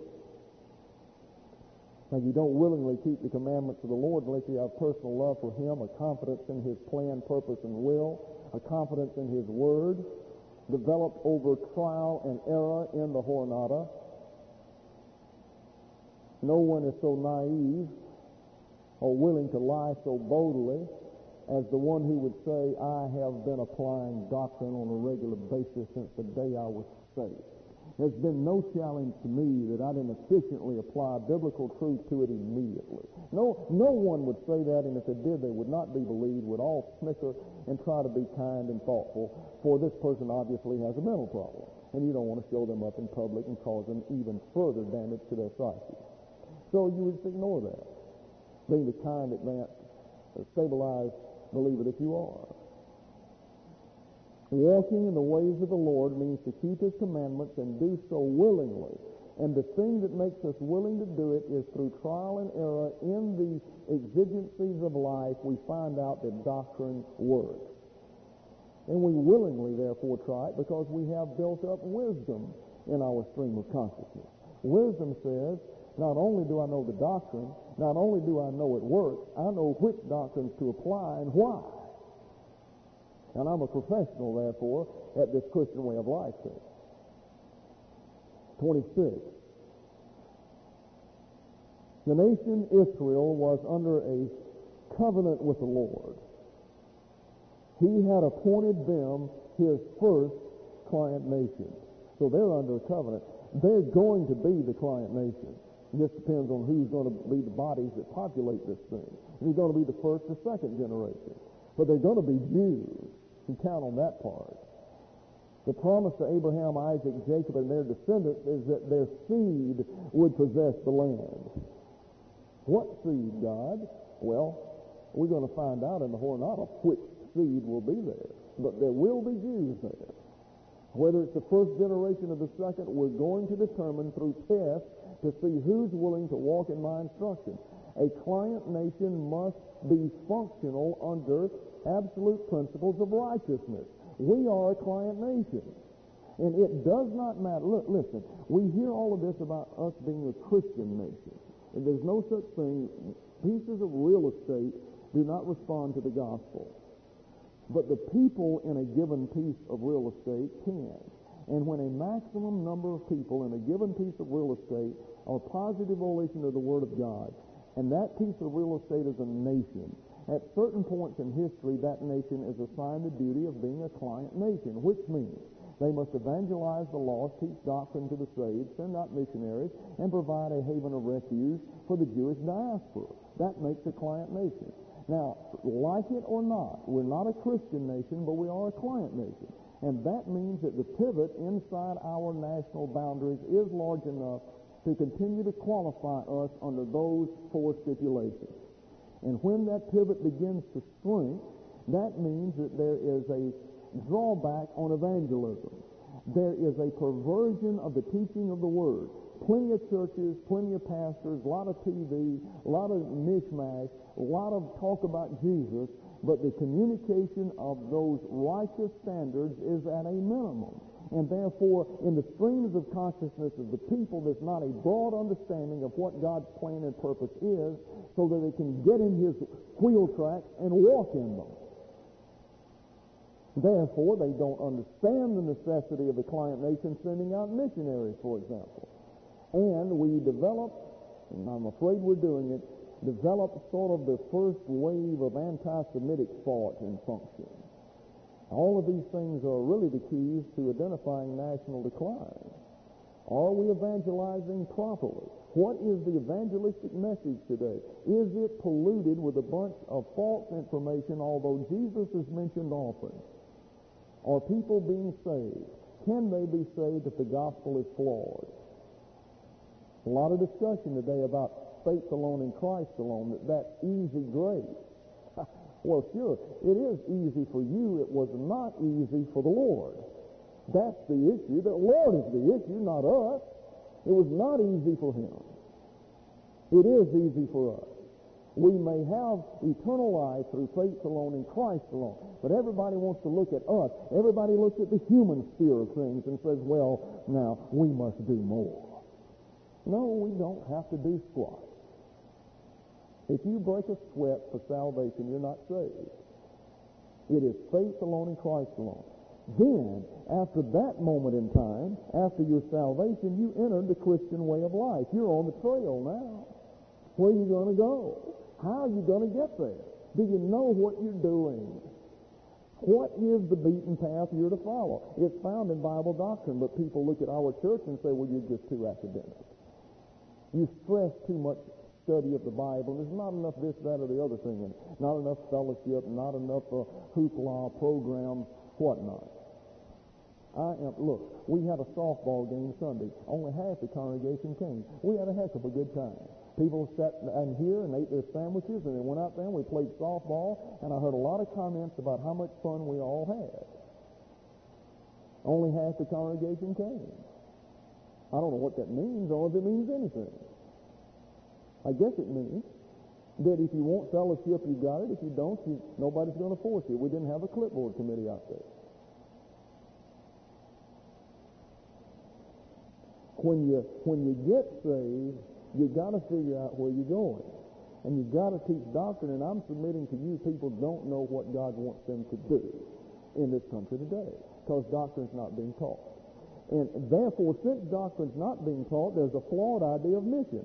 Speaker 1: Now, you don't willingly keep the commandments of the Lord unless you have personal love for him, a confidence in his plan, purpose, and will, a confidence in his word, developed over trial and error in the Jornada. No one is so naive or willing to lie so boldly as the one who would say, I have been applying doctrine on a regular basis since the day I was saved. There's been no challenge to me that I didn't efficiently apply biblical truth to it immediately. No one would say that, and if they did, they would not be believed, would all snicker and try to be kind and thoughtful, for this person obviously has a mental problem, and you don't want to show them up in public and cause them even further damage to their psyche. So you would just ignore that, being the kind, advanced, stabilized believer that you are. Walking in the ways of the Lord means to keep his commandments and do so willingly. And the thing that makes us willing to do it is through trial and error in the exigencies of life, we find out that doctrine works. And we willingly, therefore, try it because we have built up wisdom in our stream of consciousness. Wisdom says, not only do I know the doctrine, not only do I know it works, I know which doctrines to apply and why. And I'm a professional, therefore, at this Christian way of life thing. 26. The nation Israel was under a covenant with the Lord. He had appointed them his first client nation. So they're under a covenant. They're going to be the client nation. It just depends on who's going to be the bodies that populate this thing. Who's going to be the first or second generation. But they're going to be Jews. You count on that part. The promise to Abraham, Isaac, Jacob, and their descendants is that their seed would possess the land. What seed, God? Well, we're going to find out in the Jornada which seed will be there. But there will be Jews there. Whether it's the first generation or the second, we're going to determine through tests to see who's willing to walk in my instruction. A client nation must be functional under absolute principles of righteousness. We are a client nation. And it does not matter. Look, listen, we hear all of this about us being a Christian nation. And there's no such thing. Pieces of real estate do not respond to the gospel. But the people in a given piece of real estate can. And when a maximum number of people in a given piece of real estate are positive relation to the Word of God, and that piece of real estate is a nation, at certain points in history, that nation is assigned the duty of being a client nation, which means they must evangelize the lost, teach doctrine to the saved, send out missionaries, and provide a haven of refuge for the Jewish diaspora. That makes a client nation. Now, like it or not, we're not a Christian nation, but we are a client nation. And that means that the pivot inside our national boundaries is large enough to continue to qualify us under those four stipulations. And when that pivot begins to shrink, that means that there is a drawback on evangelism. There is a perversion of the teaching of the Word. plenty of churches, plenty of pastors, a lot of TV, a lot of mishmash, a lot of talk about Jesus, but the communication of those righteous standards is at a minimum. And therefore, in the streams of consciousness of the people, there's not a broad understanding of what God's plan and purpose is, so that they can get in His wheel tracks and walk in them. Therefore, they don't understand the necessity of the client nation sending out missionaries, for example. And we develop, and I'm afraid we're doing it, develop sort of the first wave of anti-Semitic thought and function. All of these things are really the keys to identifying national decline. Are we evangelizing properly? What is the evangelistic message today? Is it polluted with a bunch of false information, although Jesus is mentioned often? Are people being saved? Can they be saved if the gospel is flawed? A lot of discussion today about faith alone in Christ alone, that's easy grace. Well, sure, it is easy for you. It was not easy for the Lord. That's the issue. The Lord is the issue, not us. It was not easy for Him. It is easy for us. We may have eternal life through faith alone in Christ alone, but everybody wants to look at us. Everybody looks at the human sphere of things and says, well, now, we must do more. No, we don't have to do squat. If you break a sweat for salvation, you're not saved. It is faith alone in Christ alone. Then, after that moment in time, after your salvation, you entered the Christian way of life. You're on the trail now. Where are you going to go? How are you going to get there? Do you know what you're doing? What is the beaten path you're to follow? It's found in Bible doctrine, but people look at our church and say, well, you're just too academic. You stress too much study of the Bible. There's not enough this, that, or the other thing in it. Not enough fellowship, not enough hoopla, programs, whatnot. Look, we had a softball game Sunday. Only half the congregation came. We had a heck of a good time. People sat in here and ate their sandwiches, and they went out there and we played softball, and I heard a lot of comments about how much fun we all had. Only half the congregation came. I don't know what that means, or if it means anything. I guess it means that if you want fellowship, you got it. If you don't, nobody's going to force you. We didn't have a clipboard committee out there. When you get saved, you got to figure out where you're going. And you got to teach doctrine, and I'm submitting to you, people don't know what God wants them to do in this country today, because doctrine's not being taught. And therefore, since doctrine's not being taught, there's a flawed idea of mission.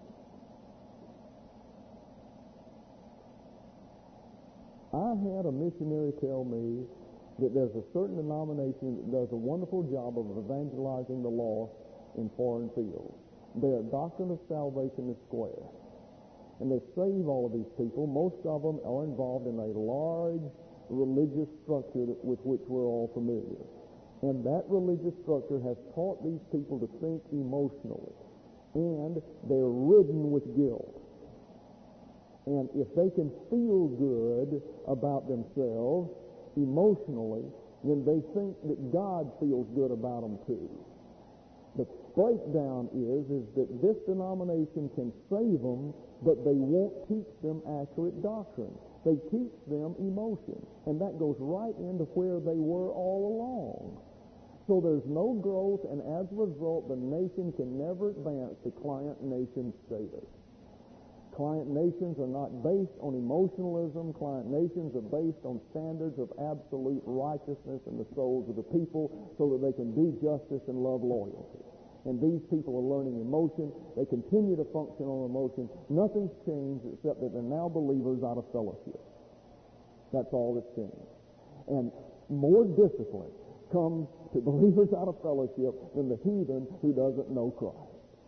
Speaker 1: I had a missionary tell me that there's a certain denomination that does a wonderful job of evangelizing the lost in foreign fields. Their doctrine of salvation is square. And they save all of these people. Most of them are involved in a large religious structure with which we're all familiar. And that religious structure has taught these people to think emotionally. And they're ridden with guilt. And if they can feel good about themselves emotionally, then they think that God feels good about them too. The breakdown is that this denomination can save them, but they won't teach them accurate doctrine. They teach them emotion. And that goes right into where they were all along. So there's no growth, and as a result, the nation can never advance to client nation status. Client nations are not based on emotionalism. Client nations are based on standards of absolute righteousness in the souls of the people so that they can do justice and love loyalty. And these people are learning emotion. They continue to function on emotion. Nothing's changed except that they're now believers out of fellowship. That's all that's changed. And more discipline comes to believers out of fellowship than the heathen who doesn't know Christ.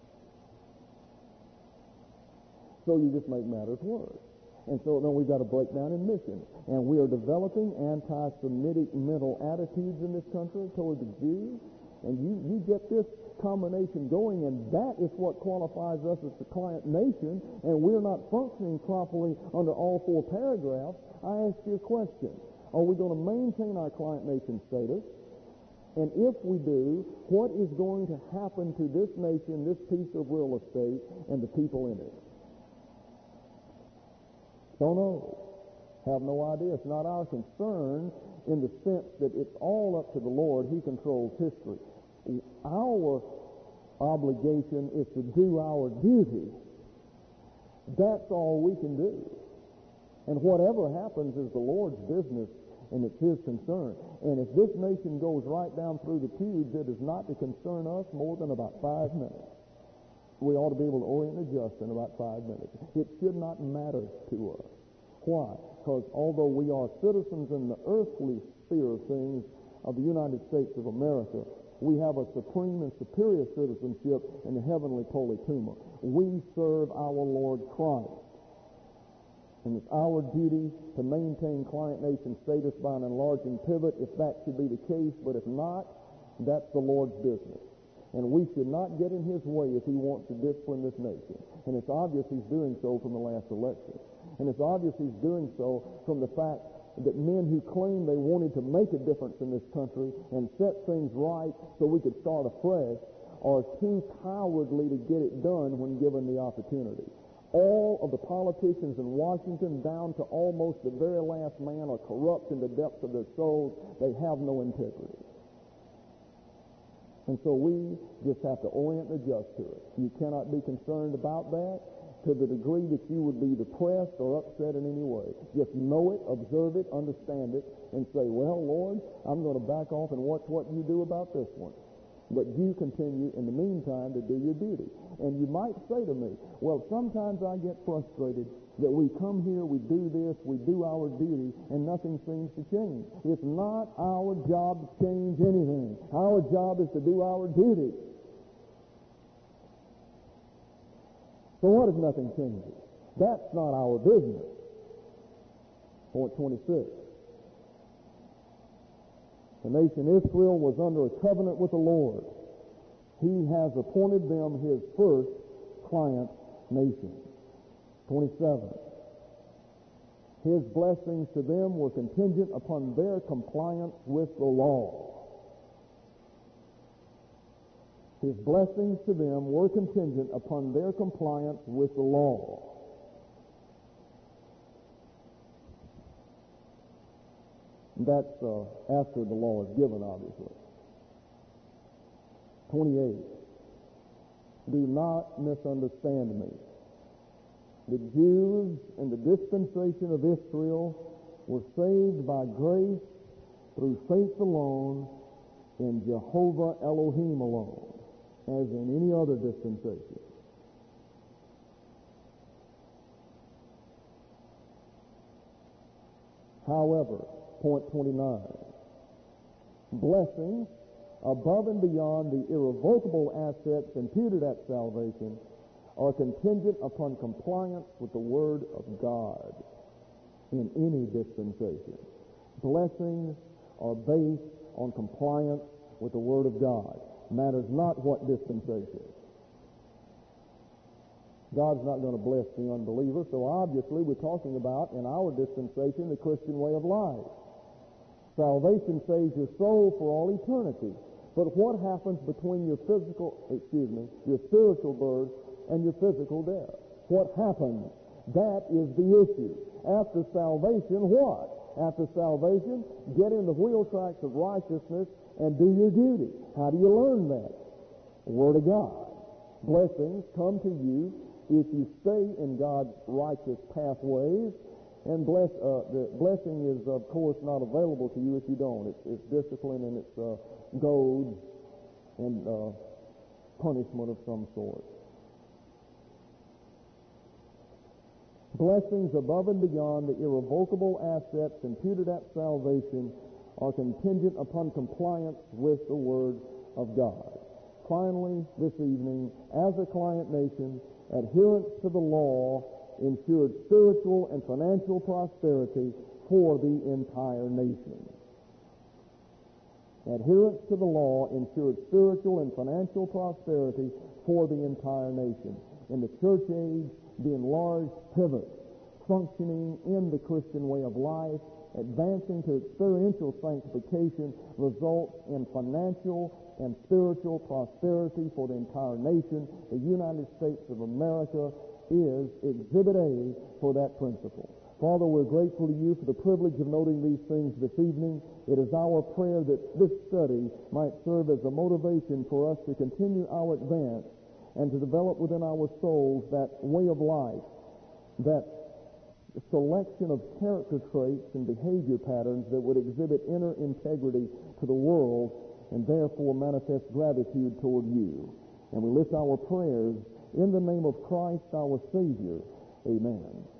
Speaker 1: So you just make matters worse. And so then we've got a breakdown in mission. And we are developing anti-Semitic mental attitudes in this country toward the Jews. And you get this combination going, and that is what qualifies us as the client nation, and we're not functioning properly under all four paragraphs. I ask you a question. Are we going to maintain our client nation status, And if we do, what is going to happen to this nation, this piece of real estate, and the people in it? Don't know. Have no idea. It's not our concern in the sense that it's all up to the Lord. He controls history. Our obligation is to do our duty. That's all we can do. And whatever happens is the Lord's business, and it's His concern. And if this nation goes right down through the tubes, it is not to concern us more than about 5 minutes. We ought to be able to orient and adjust in about 5 minutes. It should not matter to us. Why? Because although we are citizens in the earthly sphere of things of the United States of America, we have a supreme and superior citizenship in the heavenly politeuma. We serve our Lord Christ. And it's our duty to maintain client nation status by an enlarging pivot if that should be the case, but if not, that's the Lord's business. And we should not get in His way if He wants to discipline this nation. And it's obvious He's doing so from the last election. And it's obvious He's doing so from the fact that men who claim they wanted to make a difference in this country and set things right so we could start afresh are too cowardly to get it done when given the opportunity. All of the politicians in Washington, down to almost the very last man, are corrupt in the depths of their souls. They have no integrity. And so we just have to orient and adjust to it. You cannot be concerned about that to the degree that you would be depressed or upset in any way. Just know it, observe it, understand it, and say, well, Lord, I'm going to back off and watch what you do about this one. But you continue in the meantime to do your duty. And you might say to me, well, sometimes I get frustrated that we come here, we do this, we do our duty, and nothing seems to change. It's not our job to change anything. Our job is to do our duty. So what if nothing changes? That's not our business. Point 26. The nation Israel was under a covenant with the Lord. He has appointed them His first client nation. 27. His blessings to them were contingent upon their compliance with the law. His blessings to them were contingent upon their compliance with the law. That's after the law is given, obviously. 28. Do not misunderstand me. The Jews in the dispensation of Israel were saved by grace through faith alone in Jehovah Elohim alone, as in any other dispensation. However, point 29, blessings above and beyond the irrevocable assets imputed at salvation are contingent upon compliance with the Word of God in any dispensation. Blessings are based on compliance with the Word of God. Matters not what dispensation. God's not going to bless the unbeliever, so obviously we're talking about, in our dispensation, the Christian way of life. Salvation saves your soul for all eternity. But what happens between your spiritual birth and your physical death? What happens? That is the issue. After salvation, what? After salvation, get in the wheel tracks of righteousness and do your duty. How do you learn that? The Word of God. Blessings come to you if you stay in God's righteous pathways, and the blessing is, of course, not available to you if you don't. It's discipline and it's goads and punishment of some sort. Blessings above and beyond the irrevocable assets imputed at salvation are contingent upon compliance with the Word of God. Finally, this evening, as a client nation, adherence to the law ensured spiritual and financial prosperity for the entire nation. Adherence to the law ensured spiritual and financial prosperity for the entire nation. In the church age, the enlarged pivot, functioning in the Christian way of life, advancing to experiential sanctification results in financial and spiritual prosperity for the entire nation. The United States of America is Exhibit A for that principle. Father, we're grateful to you for the privilege of noting these things this evening. It is our prayer that this study might serve as a motivation for us to continue our advance and to develop within our souls that way of life, that selection of character traits and behavior patterns that would exhibit inner integrity to the world and therefore manifest gratitude toward you. And we lift our prayers in the name of Christ our Savior. Amen.